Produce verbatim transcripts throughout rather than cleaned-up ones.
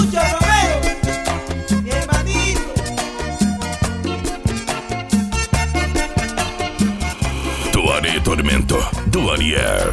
Lucho Romero, mi hermanito. Tuaré Tormento, Duarier.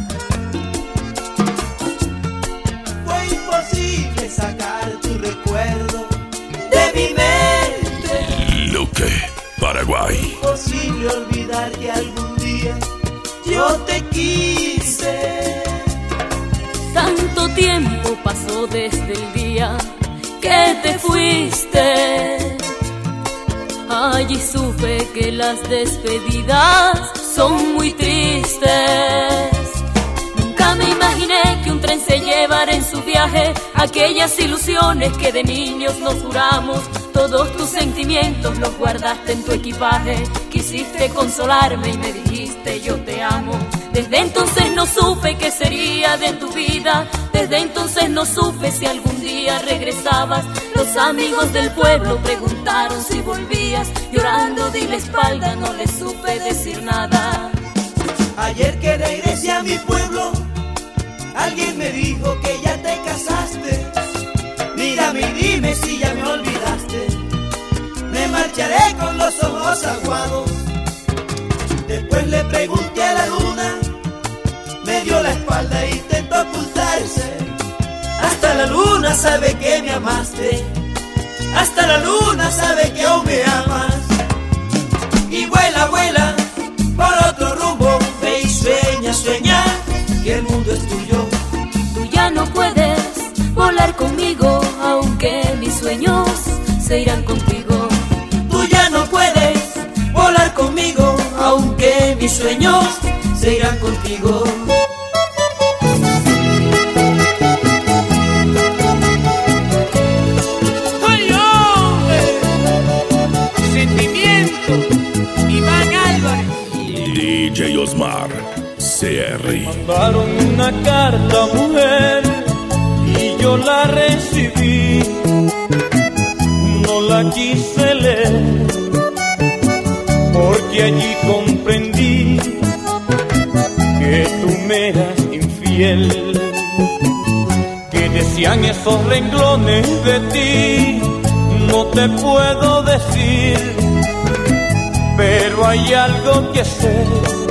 Fue imposible sacar tu recuerdo de mi mente. Luque, Paraguay. Imposible olvidar que algún día yo te quise. Tanto tiempo pasó desde el día que te fuiste. Allí supe que las despedidas son muy tristes. Nunca me imaginé que un tren se llevara en su viaje aquellas ilusiones que de niños nos juramos. Todos tus sentimientos los guardaste en tu equipaje. Quisiste consolarme y me dijiste yo te amo. Desde entonces no supe qué sería de tu vida. Desde entonces no supe si algún día regresabas. Los amigos del pueblo preguntaron si volvías. Llorando di la espalda, no les supe decir nada. Ayer que regresé a mi pueblo, alguien me dijo que ya te casaste. Mírame y dime si ya me olvidaste. Me marcharé con los ojos aguados. Después le pregunté a la luna, me dio la espalda e intentó ocultarse. Hasta la luna sabe que me amaste. Hasta la luna sabe que aún me amas. Y vuela, vuela por otro rumbo. Ve y sueña, sueña que el mundo es tuyo. Tú ya no puedes volar conmigo, aunque mis sueños se irán contigo. Tú ya no puedes volar conmigo, aunque mis sueños se irán contigo. ¡Ay, hombre! Sentimiento, Iván Álvarez. D J Osmar, C R. Mandaron una carta, mujer, y yo la recibí. No la quise leer, porque allí comprendí que tú me eras infiel. Que decían esos renglones de ti, no te puedo decir, pero hay algo que sé,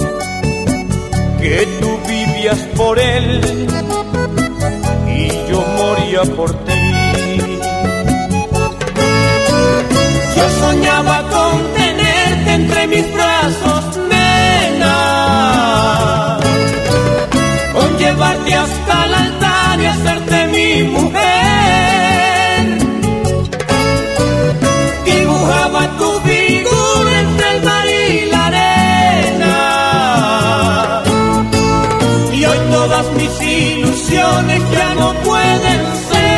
que tú vivías por él y yo moría por ti. Yo soñaba con tenerte entre mis brazos, nena, con llevarte hasta el altar y hacerte mi mujer. Dibujaba tu figura entre el mar y la arena, y hoy todas mis ilusiones ya no pueden ser.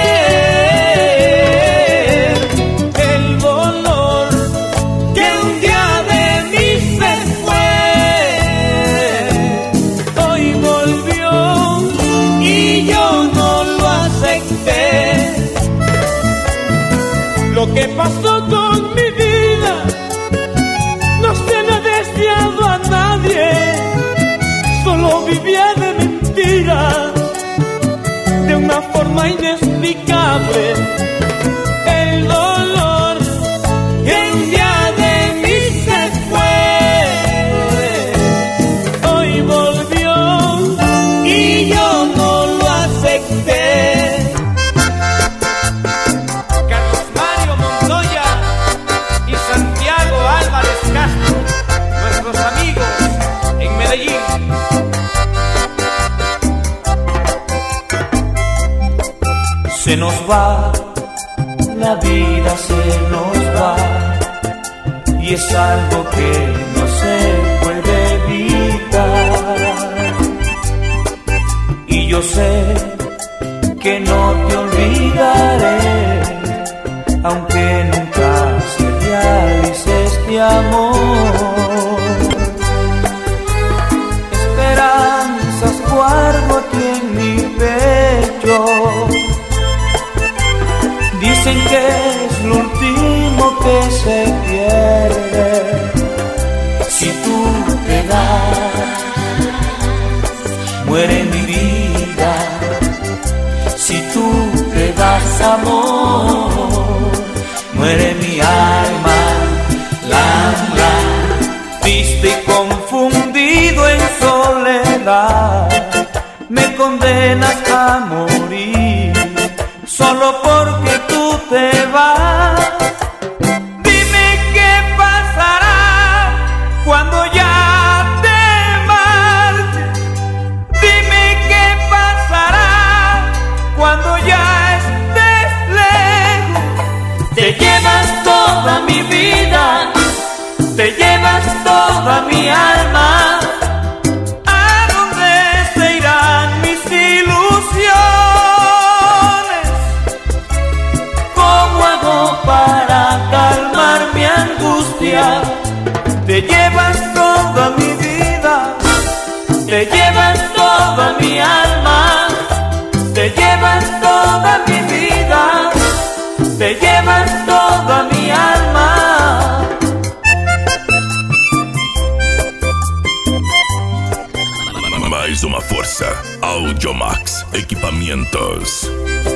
El dolor que un día de mí se fue, hoy volvió y yo no lo acepté. Lo que pasó con mi vida no se le ha deseado a nadie. Solo vivía de mentiras, de una forma inexplicable. El dolor que un día de mí se fue, hoy volvió y yo no lo acepté. Carlos Mario Montoya y Santiago Álvarez Castro, nuestros amigos en Medellín. Se nos va, la vida se nos va, y es algo que no se puede evitar. Y yo sé que no te olvidaré, aunque nunca se realice este amor. Esperanzas guardo aquí en mi pecho, dicen que es lo último que se pierde. Si tú te das, muere mi vida. Si tú te vas, condenas a morir solo porque tú te vas. Dime qué pasará cuando ya te marches. Dime qué pasará cuando ya estés lejos. Te llevas toda mi vida, te llevas toda mi alma. ¿A dónde se irán mis ilusiones? ¿Cómo hago para calmar mi angustia? Te llevas toda mi vida, te llevas toda mi alma, te llevas toda mi vida, te llevas toda mi alma. Mais uma força. Audiomax Equipamentos.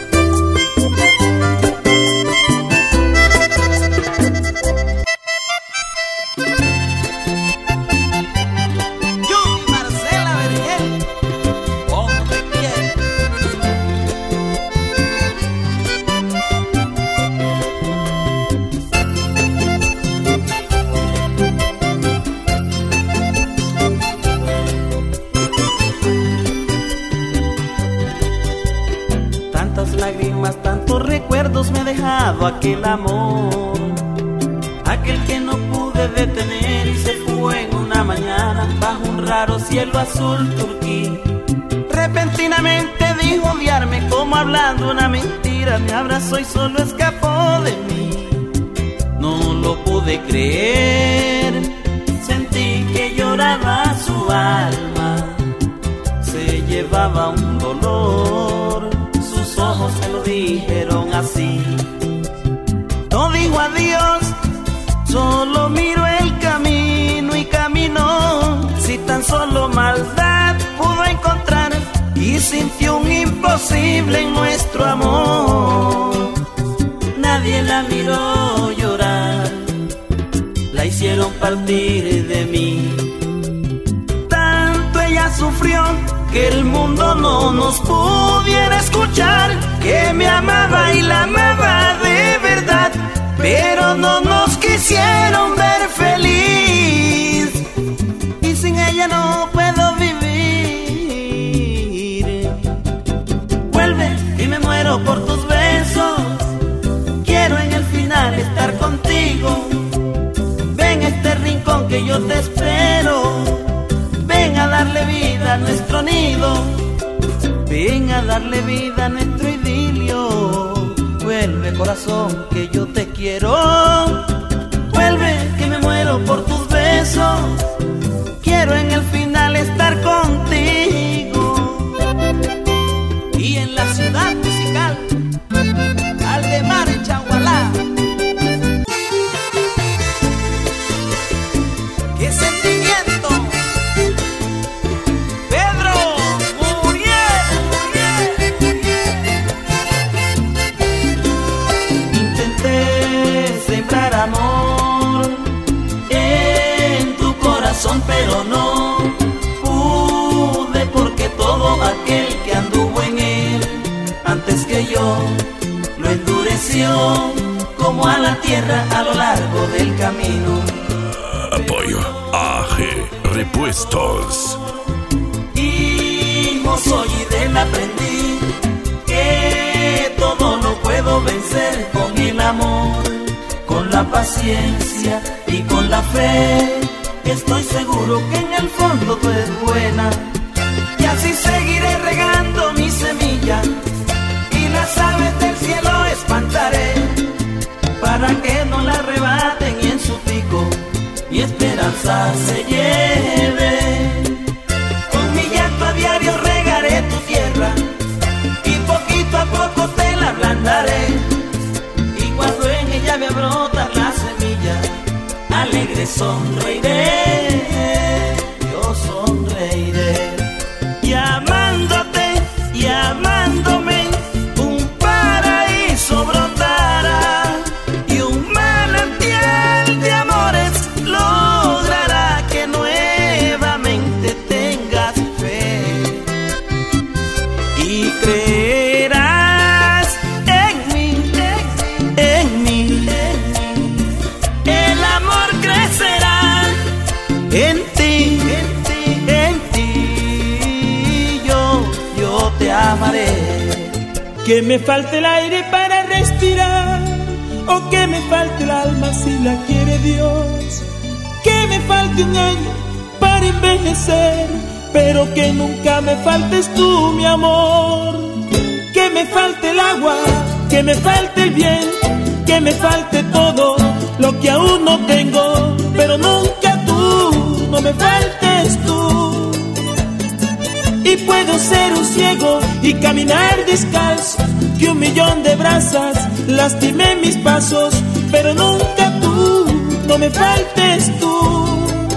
Tantos recuerdos me ha dejado aquel amor, aquel que no pude detener y se fue en una mañana bajo un raro cielo azul turquí. Repentinamente dijo odiarme como hablando una mentira, me abrazó y solo escapó de mí. No lo pude creer, sentí que lloraba su alma, se llevaba un dolor. Sus ojos me lo dijeron así. No digo adiós, solo miro el camino y caminó. Si tan solo maldad pudo encontrar y sintió un imposible en nuestro amor. Nadie la miró llorar, la hicieron partir de mí. Tanto ella sufrió que el mundo no nos pudiera escuchar, que me amaba y la amaba de verdad, pero no nos quisieron ver feliz, y sin ella no puedo vivir. Vuelve y me muero por tus besos, quiero en el final estar contigo. Ven a este rincón que yo te espero, ven a darle vida a nuestro nido, ven a darle vida a nuestro idilio. Vuelve corazón que yo te quiero, vuelve que me muero por tus besos, quiero en el final estar contigo. Y en la ciudad musical, Aldemar en Chagualá. ¡Qué sentimiento! Amor en tu corazón, pero no pude, porque todo aquel que anduvo en él antes que yo lo endureció como a la tierra a lo largo del camino. Apoyo A G Repuestos. Hijo soy y de él aprendí que todo lo puedo vencer con el amor, con la paciencia y con la fe. Estoy seguro que en el fondo tú eres buena, y así seguiré regando mi semilla y las aves del cielo espantaré, para que no la arrebaten y en su pico mi esperanza se lleve. Con mi llanto a diario regaré tu tierra y poquito a poco te la ablandaré, y cuando en ella me brota la semilla, alegre sonreiré, yo sonreiré. Y amándote y amándome, un paraíso brotará, y un manantial de amores logrará que nuevamente tengas fe. Y Que me falte el aire para respirar, o que me falte el alma si la quiere Dios. Que me falte un año para envejecer, pero que nunca me faltes tú, mi amor. Que me falte el agua, que me falte el viento, que me falte todo lo que aún no tengo, pero nunca tú, no me faltes tú. Y puedo ser un ciego y caminar descalzo, que un millón de brasas lastimé mis pasos, pero nunca tú, no me faltes tú.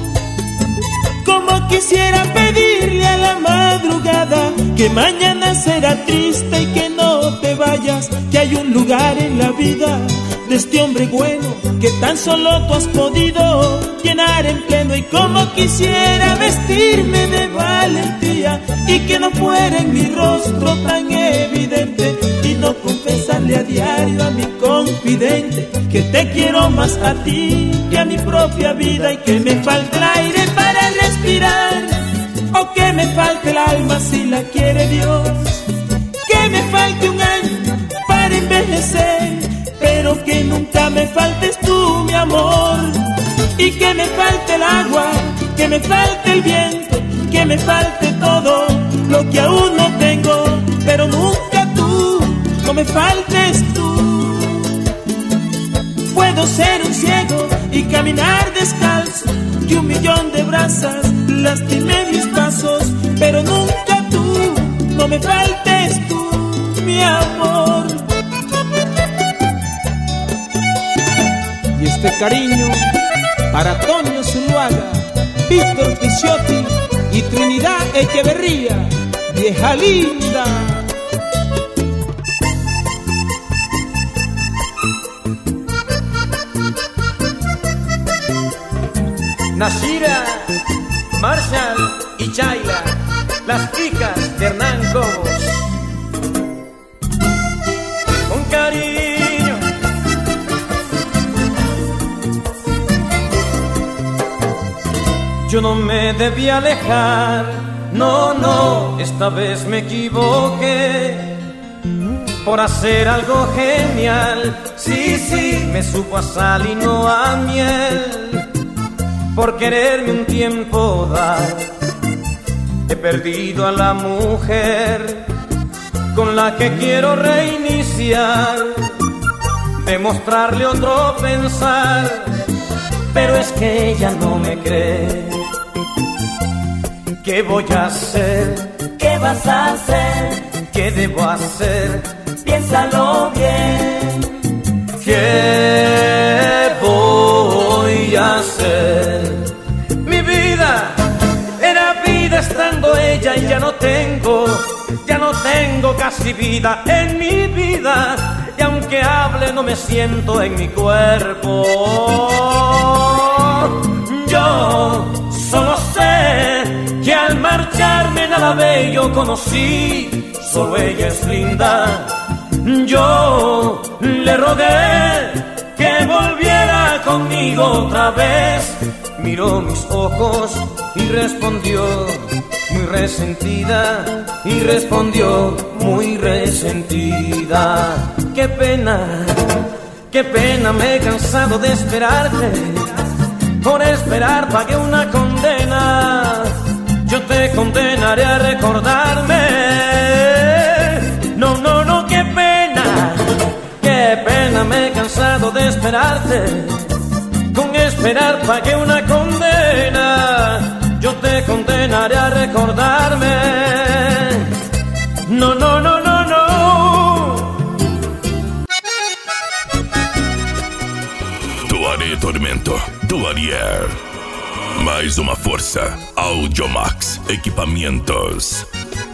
Como quisiera pedirle a la madrugada que mañana será triste y que no te vayas, que hay un lugar en la vida de este hombre bueno que tan solo tú has podido llenar en pleno. Y como quisiera vestirme de valentía y que no fuera en mi rostro tan evidente, y no confesarle a diario a mi confidente que te quiero más a ti que a mi propia vida. Y que me falte el aire para respirar, o que me falte el alma si la quiere Dios. Que me falte un año para envejecer, pero que nunca me faltes tú, mi amor. Y que me falte el agua, que me falte el viento, que me falte todo lo que aún no tengo, pero nunca tú, no me faltes tú. Puedo ser un ciego y caminar descalzo, que un millón de brasas lastimé mis pasos, pero nunca tú, no me faltes tú, mi amor. Y este cariño para Toño Zuluaga, Víctor Picciotti y Trinidad Echeverría, vieja linda. Nashira, Marshall y Chayla, las hijas de Hernán Cobos. Con cariño, yo no me debí alejar, no, no, esta vez me equivoqué por hacer algo genial. Sí, sí, me supo a sal y no a miel, por quererme un tiempo dar. He perdido a la mujer con la que quiero reiniciar, demostrarle otro pensar, pero es que ella no me cree. ¿Qué voy a hacer? ¿Qué vas a hacer? ¿Qué debo hacer? Piénsalo bien. ¿Qué voy a hacer? Mi vida era vida estando ella y ya no tengo, ya no tengo casi vida en mi vida. Y aunque hable no me siento en mi cuerpo. Yo solo sé que al marcharme nada bello conocí, solo ella es linda. Yo le rogué que volviera conmigo otra vez, miró mis ojos y respondió muy resentida, y respondió muy resentida. Qué pena, qué pena, me he cansado de esperarte, por esperar pagué una condena. Yo te condenaré a recordarme. No, no, no, qué pena, qué pena, me he cansado de esperarte, con esperar pagué una condena. Yo te condenaré a recordarme. No, no, no, no, no. Tuaré Tormento, Tuarier. Mais uma força, Audiomax Equipamientos.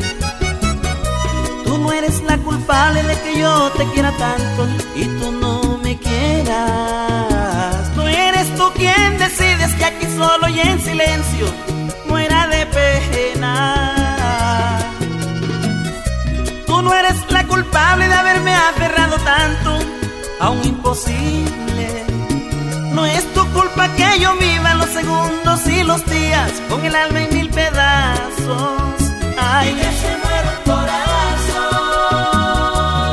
Tú no eres la culpable de que yo te quiera tanto y tú no me quieras. No eres tú quien decides que aquí solo y en silencio muera de pena. Tú no eres la culpable de haberme aferrado tanto a un imposible. No es tu culpa que yo viva los segundos y los días con el alma en mil pedazos. Ay, que se muera un corazón.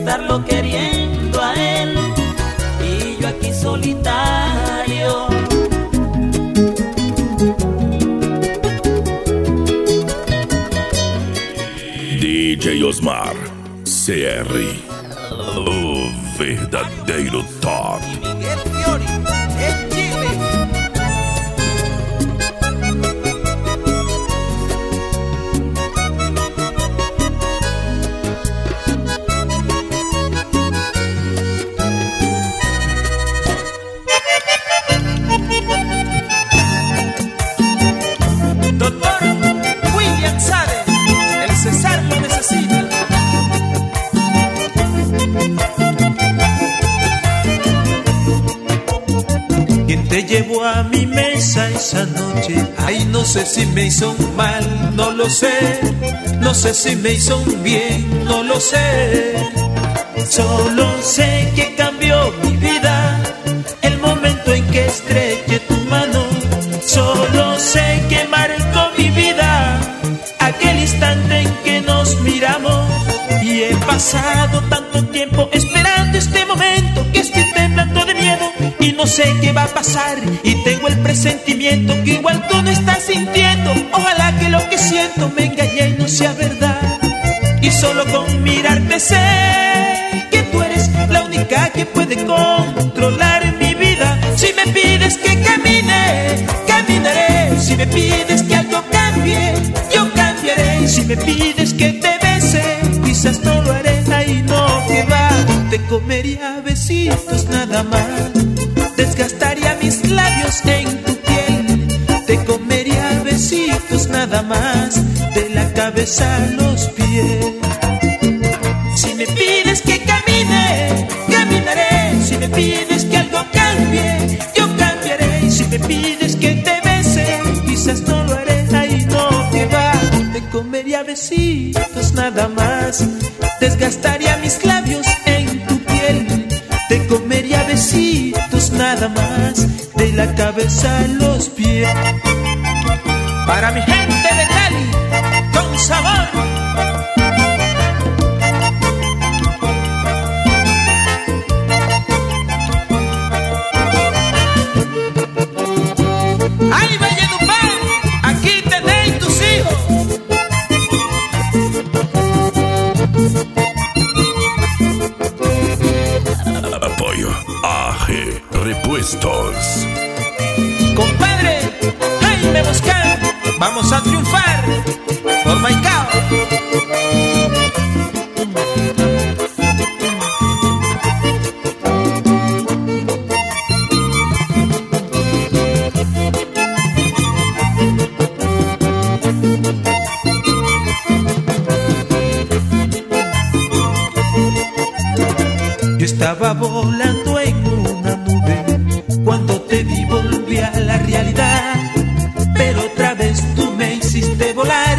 estarlo queriendo a él y yo aquí solitario. D J Osmar C R, o verdadeiro top. Miguel Fiori, en Chile. Doctor William Sade, el César lo necesita. ¿Quién te llevó a mi mesa esa noche? Ay, no sé si me hizo un mal, no lo sé. No sé si me hizo un bien, no lo sé. Solo sé que cambió mi vida el momento en que estreché tu mano. Solo sé que marcó mi vida aquel instante en que nos miramos. Y he pasado tanto tiempo esperando este momento que estoy temblando de miedo y no sé qué va a pasar. Y tengo el presentimiento que igual tú no estás sintiendo. Ojalá que lo que siento me engañe y no sea verdad. Y solo con mirarte sé que tú eres la única que puede controlar mi vida. Si me pides que camine, caminaré. Si me pides que algo cambie, yo cambiaré. Si me pides que te bese, quizás no lo haré. Ahí no, que va, te comería besitos nada más. Desgastaría mis labios en tu piel. Te comería besitos nada más, de la cabeza a los pies. Si me pides que camine, caminaré. Si me pides que algo cambie, yo cambiaré. Y si me pides que te bese, quizás no lo haré. Ahí no, que va, te comería besitos nada más. Desgastaría mis labios en tu piel. Te comería besitos nada más, de la cabeza a los pies. Para mi gente de Cali, con sabor. ¡Ay, Valledupar! Aquí tenéis tus hijos. Apoyo A G Repuestos. Compadre Jaime Boscan, vamos a triunfar por Maicao. Yo estaba volando en una nube, cuando te vi volví a la realidad. Pero otra vez tú me hiciste volar,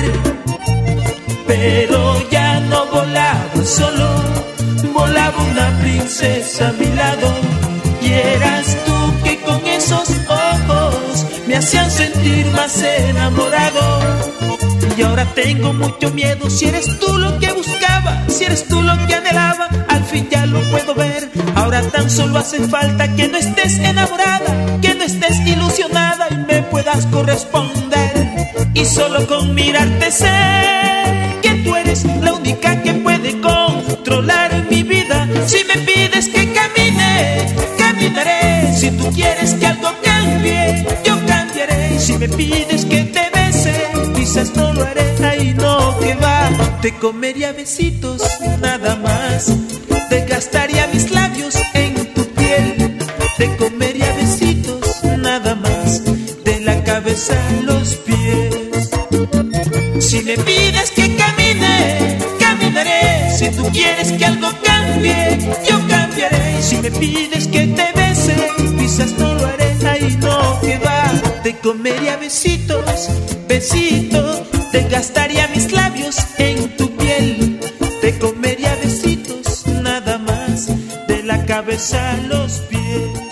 pero ya no volaba solo, volaba una princesa a mi lado. Y eras tú que con esos ojos me hacían sentir más enamorado. Y ahora tengo mucho miedo, si eres tú lo que buscaba, si eres tú lo que anhelaba, al fin ya lo puedo ver. Ahora tan solo hace falta que no estés enamorada, que no estés ilusionada y me puedas corresponder. Y solo con mirarte sé que tú eres la única que puede controlar mi vida. Si me pides que camine, caminaré. Si tú quieres que algo cambie, yo cambiaré. Si me pides que te bese, quizás no lo haré. Ahí no, que va, te comería besitos nada más. Desgastaría mis labios en tu piel. Te comería besitos nada más, de la cabeza a los pies. Si me pides que camine, caminaré. Si tú quieres que algo cambie, yo cambiaré. Si me pides que te bese, quizás no lo haré. Ahí no, que va, te comería besitos, besitos. Desgastaría mis labios en tu piel. Te comería besitos nada más, de la cabeza a los pies.